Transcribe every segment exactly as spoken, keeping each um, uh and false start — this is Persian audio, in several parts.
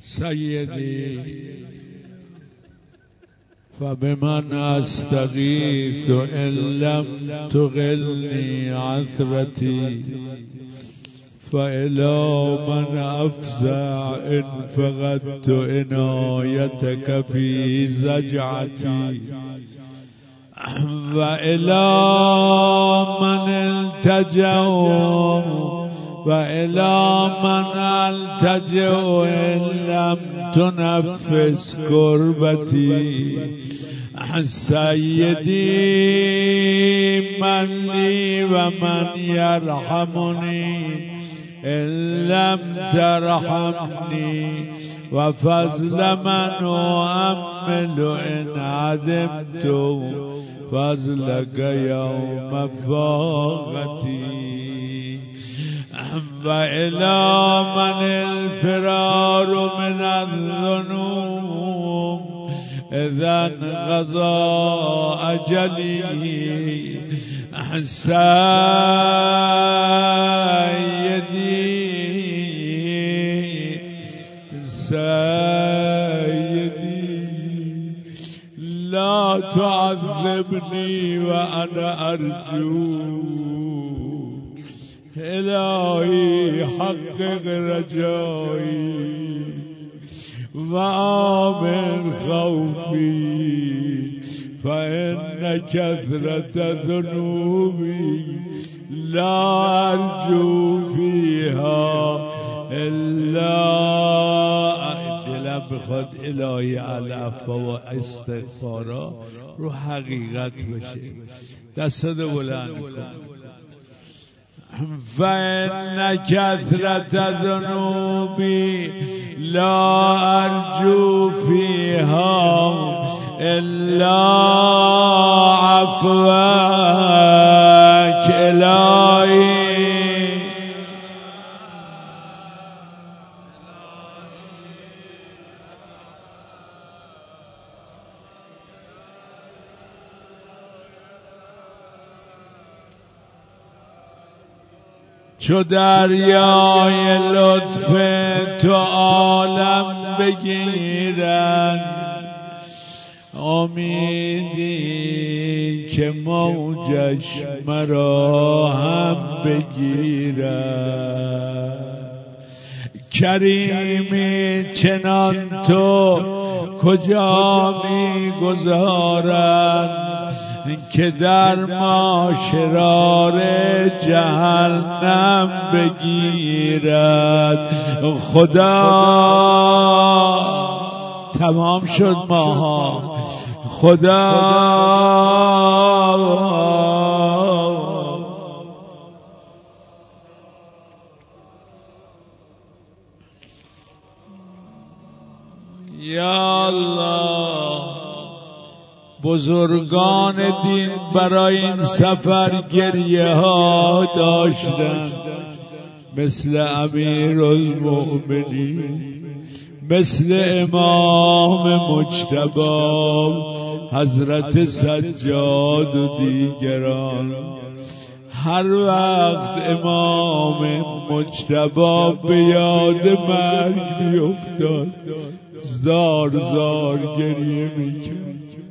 سيدي فبمن أستغيث إن لم تغلني عثرتي فإلى من أفزع إن فقدت عنايتك في زجعتي وإلى من التجأ وإلى من التجأ إن لم تنفس كربتي سيدي من لي ومن يرحمني إن لم ترحمني وفضل من أؤمل إن عدمت فضلك يوم فاقتي وإلى من الفرار من الذنوب إذا انقضى أجلي سيدي سيدي لا تعذبني وأنا أرجوك إلهي حقق رجائي وآمن خوفي فإن كثرة ذنوبي لا أرجو فيها إلا دلم بخواد الهی العفو و استغفارا رو حقیقت بشه. دستت بلند کن. فإن كثرة ذنوبي لا أرجو فيها إلا عفوك إلهي چو دریای لطف تو عالم بگیرن امیدی که موجش مرا هم بگیرن کریمی چنان تو کجا می گذارن که در ما شرار جهنم بگیرد خدا تمام شد ماها خدا یا الله بزرگان دین برای این سفر گریه ها داشتند مثل امیرالمؤمنین مثل امام مجتبی حضرت سجاد و دیگران. هر وقت امام مجتبی به یاد مرگ بیفتاد زار زار گریه میکرد.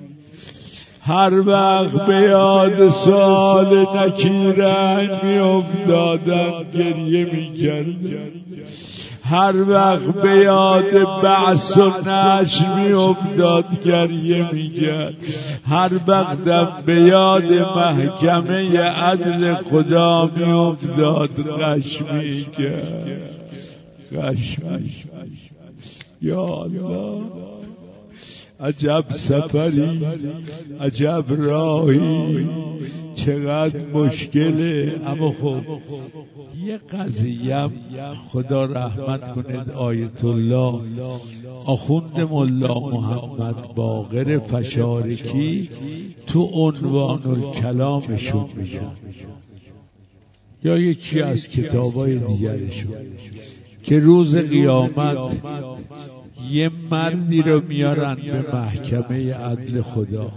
هر وقت به یاد سال نکیرنگ می افتادن گریه می کردن. هر وقت به یاد بعث و نشر می افتاد گریه می کرد. هر وقت به یاد محکمه عدل خدا می افتاد غش می کرد. غش می کرد. یا الله عجب سفری، عجب راهی، چقدر مشکله. اما خب یه قضیه خدا رحمت کنه آیت الله آخوند ملا محمد باقر فشارکی تو عنوان الکلامشون میگن یا یکی از کتابای دیگرشون که روز قیامت یه مردی رو میارن به محکمه عدل خدا.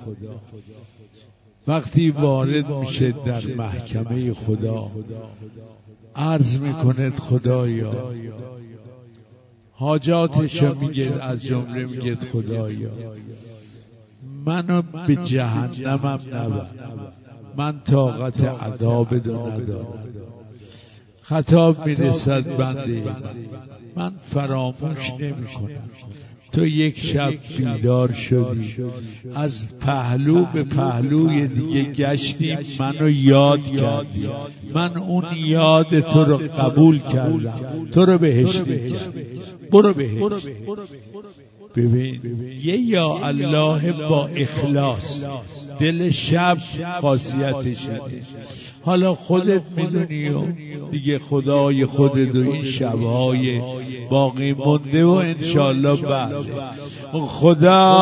وقتی وارد میشه در محکمه خدا عرض میکند خدایا حاجاتشو میگه، از جمله میگه خدایا منو به جهنمم نبر، من طاقت عذاب دو ندارم. خطاب میرسد بنده من، من فراموش نمی کنم تو یک شب بیدار شدی، از پهلو به پهلوی دیگه گشتی، منو یاد کردی، من اون یاد تو رو قبول کردم، تو رو بهشتی کردم، برو بهشت. ببین یه یا الله با اخلاص، دل شب خاصیتشه. حالا خودت میدونی و دیگه خدای خودت و این شبهای باقی مونده و انشالله بعد خدا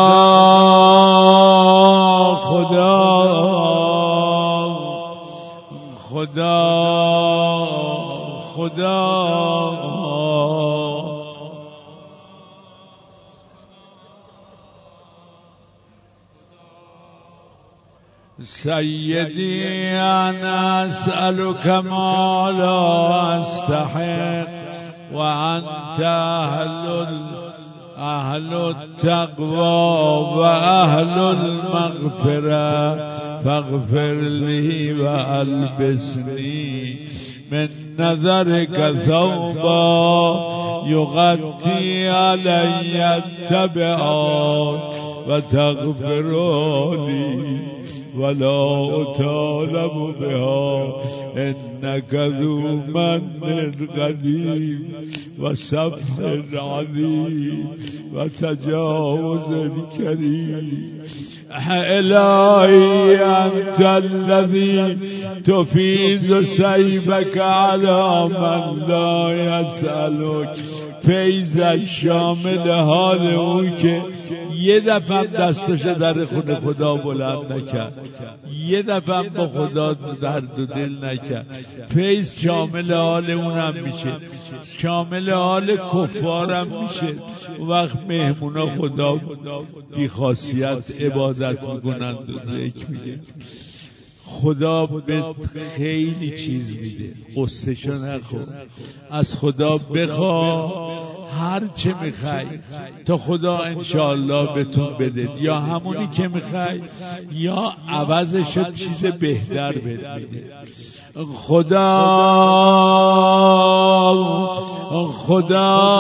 خدا خدا خدا سیدی انا اسألك ما لا استحق وانت اهل اهل التقوى واهل المغفرة فاغفر لي والبسني من نظرك ثوبا يغطي علي التبعات وتغفر لي ولا أطالب بها إنك ذو من قديم وصف عظيم وتجاوز كريم. إلهي أنت الذي تفيز سيفك على من لا يسألك. فیض شامل حال اون که یه دفعه دستش در خونه خدا بلند نکرد، یه دفعه با خدا درد و دل نکرد. فیض شامل حال اونم میشه، شامل حال کفارم میشه. وقت مهمونا خدا بی خاصیت عبادت میکنند و ذکر میگه. خدا به خیلی چیز میده، قصهشو نخور، از خدا بخوا هر چه میخوای تا خدا انشاءالله بهتون بده، یا همونی که میخوای یا عوضش چیز بهتر بده. خدا خدا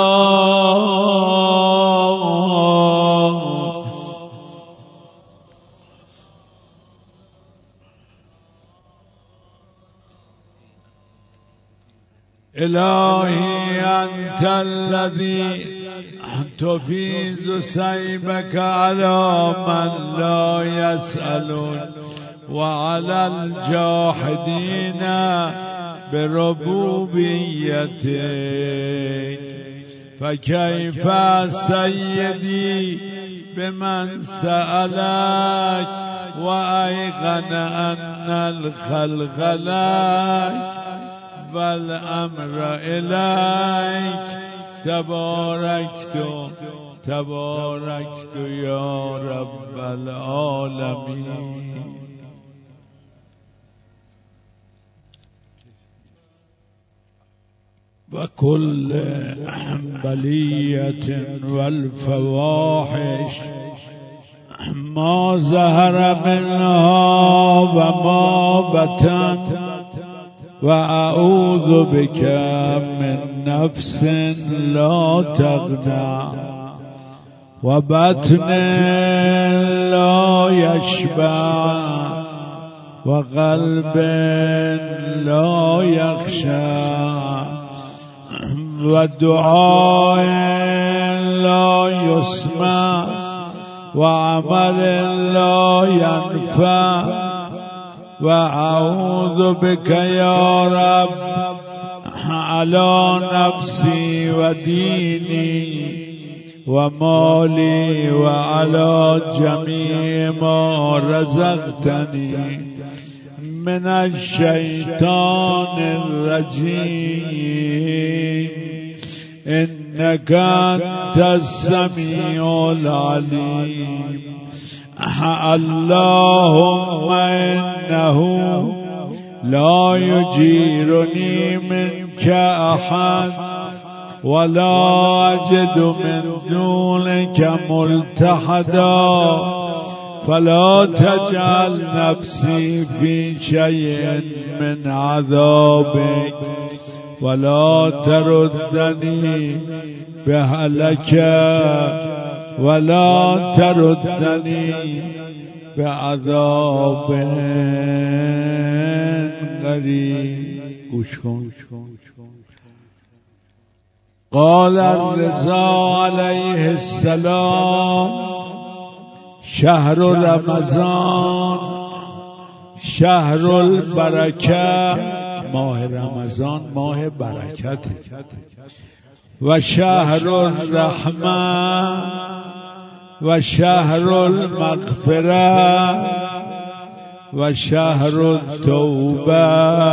إلهي أنت الذي تفيز سيفك على من لا يسألون وعلى الجاحدين بربوبيتك. فكيف سيدي بمن سألك وأيقن أن الخلق لك والأمر إليك. تباركت تباركت يا رب العالمين. وكل بلية والفواحش ما ظهر منها وما بطن. وأعوذ بك من نفس لا تغنى وبطن لا يشبع وقلب لا يخشع ودعاء لا يسمع وعمل لا ينفع. وأعوذ بك يا رب على نفسي وديني ومالي وعلى جميع ما رزقتني من الشيطان الرجيم. إنك أنت السميع العليم. اللهم إنه لا يجيرني منك أحد ولا أجد من دونك ملتحدا فلا تجعل نفسي في شيء من عذابك ولا تردني بهلك ولا تردني بعذاب قریب. گوش کن. قال الرضا علیه السلام شهر رمضان شهر البرکه، ماه رمضان ماه برکته، و شهر الرحمه و شهر المغفره و شهر التوبه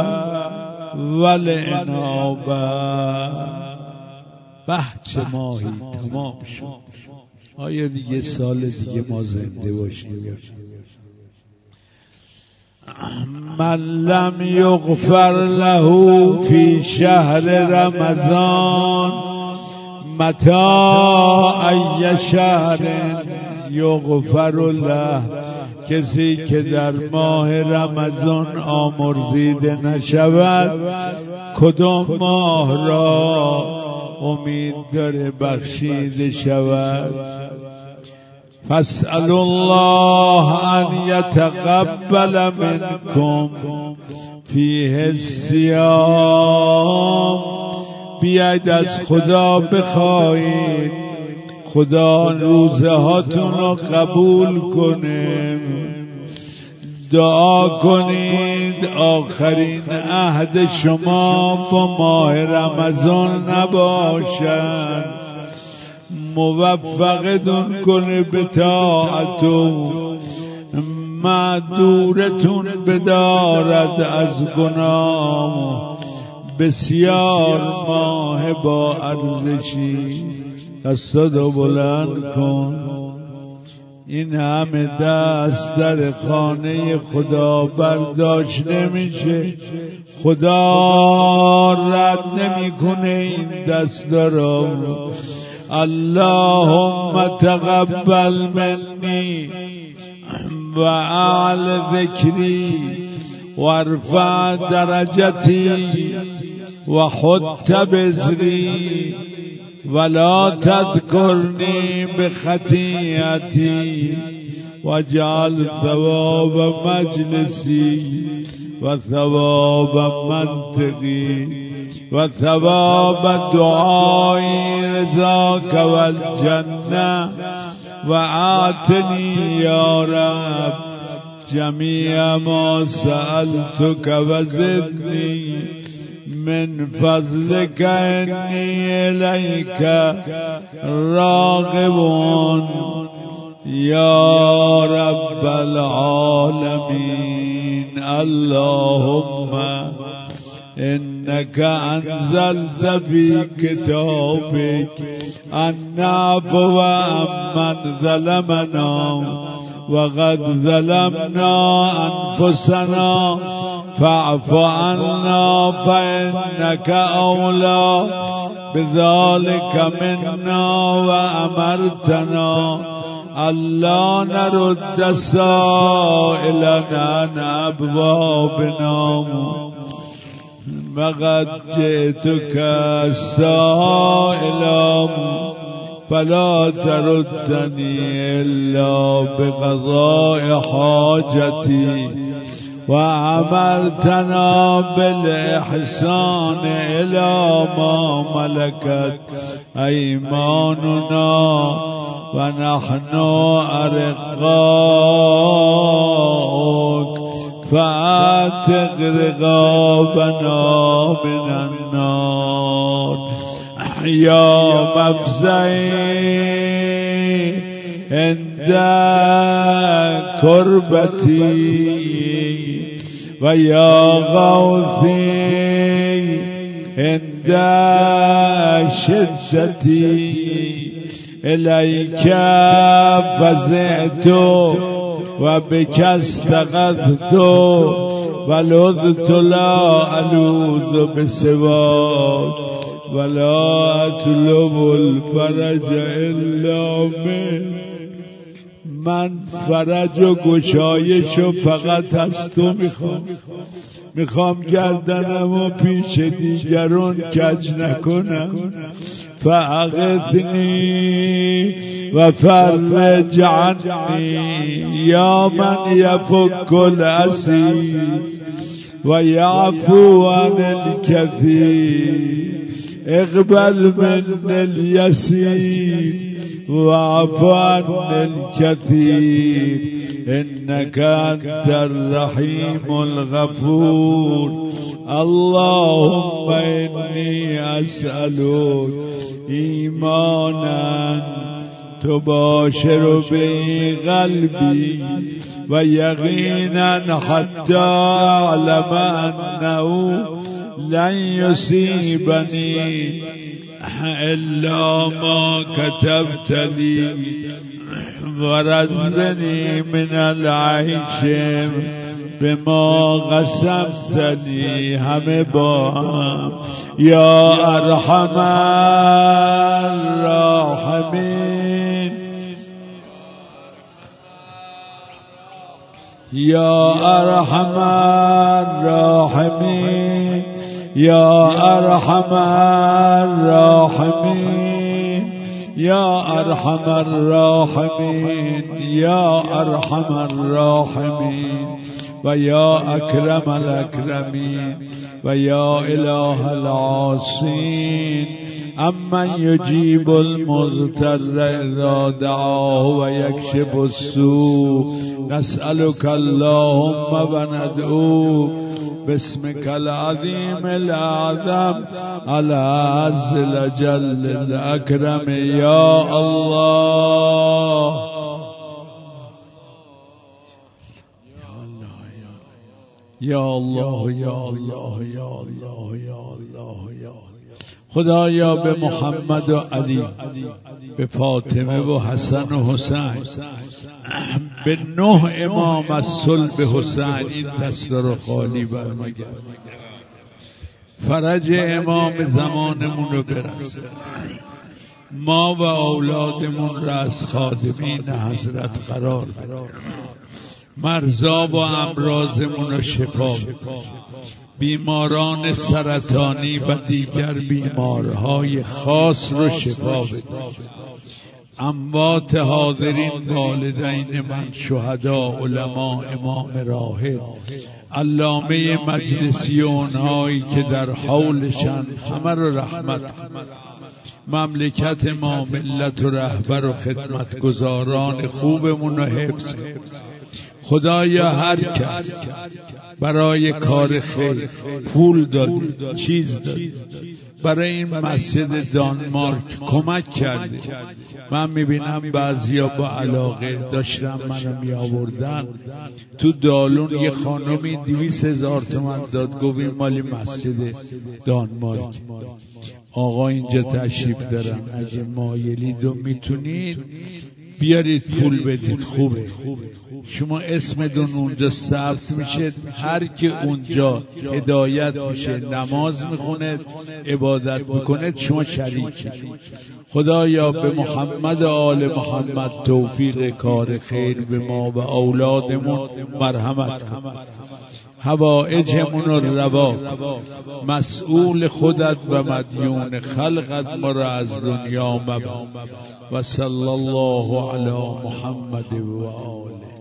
والانابه. بحث ماهی تمام شد. آیا دیگه سال دیگه ما زنده باشیم؟ من لم یغفر له فی شهر رمضان متاع ای شهر یغفر له، کسی که در ماه رمضان آمرزیده نشود کدام ماه را امید داره بخشیده شود؟ فاسأل الله ان یتقبل منکم فیه الصیام. بیاید از خدا بخواهید خدا روزه هاتون رو قبول کنه. دعا کنید آخرین عهد شما با ماه رمضان نباشد، موفقتون کنه به طاعتو، معذورتون بدارد از گناه. بسیار ماه با ارزشی. دستاتو بلند کن. این همه دست در خانه خدا برداشت نمیشه. خدا رد نمیکنه این دست رو. اللهم تقبل منی و اعل ذکری وارفع درجتی و حط بزری ولا تذكرني بخطيئتي واجعل ثواب مجلسي وثواب منطقي وثواب دعائي رضاك والجنة وآتني يا رب جميع ما سألتك وزدني من فضلك إني إليك راغب يا رب العالمين. اللهم إنك أنزلت في كتابك أن نعفو عمن ظلمنا وقد ظلمنا أنفسنا فاعف عنا فإنك أولى بذلك منا وأمرتنا ألا نرد سائلنا عن أبوابنا وقد جئتك سائلا فلا تردني إلا بقضاء حاجتي وعملتنا بالإحسان إلى ما ملكت أيماننا ونحن أرقاؤك فأعتق رقابنا من النار. يا مفزعي عند كربتي ويا غوثي عند شدتي إليك فزعت وبك استغثت ولذت لا ألوذ بسواك. ولا اطلب الفرج الا من. من فرج و گشایش و فقط از تو میخوام. میخوام گردنم و پیش دیگران کج نکنم. فاغثنی و فرج عنی یا من یفک الاسیر و یعفو عن الکثیر. اقبل من الیسیر واعف عن الكثير إنك أنت الرحيم الغفور. اللهم إني أسألك إيمانا تباشر به قلبي ويقينا حتى أعلم أنه لن يصيبني إلا ما كتبت لي ورزقني من العيش بما قسمت لي. همه با هم یا ارحم الراحمین یا ارحم الراحمین یا ارحم الراحمین یا ارحم الراحمین یا ارحم الراحمین و یا اکرم الاکرمین و یا اله العاصین. امن یجیب المضطر اذا دعاه و یکشف السوء. نسألك اللهم و ندعوك باسمك العظيم الأعظم العز الجل الأكرم يا الله. یا الله یا الله یا الله یا الله یا خدایا به محمد و علی، به فاطمه و حسن و حسین، به نه امام از صلب حسین این دست رو خالی برمگرد. فرج امام زمانمون رو برسه. ما و اولادمون را از خادمین حضرت قرار بده. مرضا و امراضمون رو شفا بده. بیماران سرطانی و دیگر بیمارهای خاص رو شفا بده. اموات حاضرین، والدین من، شهدا، علما، امام راحل، علامه مجلسی و اونهایی که در حولشن، همه رو رحمت کن. مملکت ما، ملت و رهبر و خدمتگزاران خوبمون رو حفظ کن. خدایا هر کس برای کار خیر پول دادی، چیز دادی، برای این مسجد دانمارک کمک کرده. من میبینم بعضیا با علاقه داشتن منو می آوردن تو دالون. یه خانمی دویست هزار تومن داد، گفت این مالی مسجد دانمارک. آقا اینجا تشریف دارم، اگه مایلید و میتونید بیارید پول بدید. خوبه، شما اسمتون اونجا ثبت میشه، هر که اونجا هدایت میشه، نماز میخونه، عبادت میکنه، شما شریکی. خدایا به محمد و آل محمد توفیق کار خیر به ما و اولادمون مرحمت کن. حوائجمون رو روا، مسئول خودت و مدیون خلقت ما را از دنیا مبر. و صلی الله علی محمد و آله.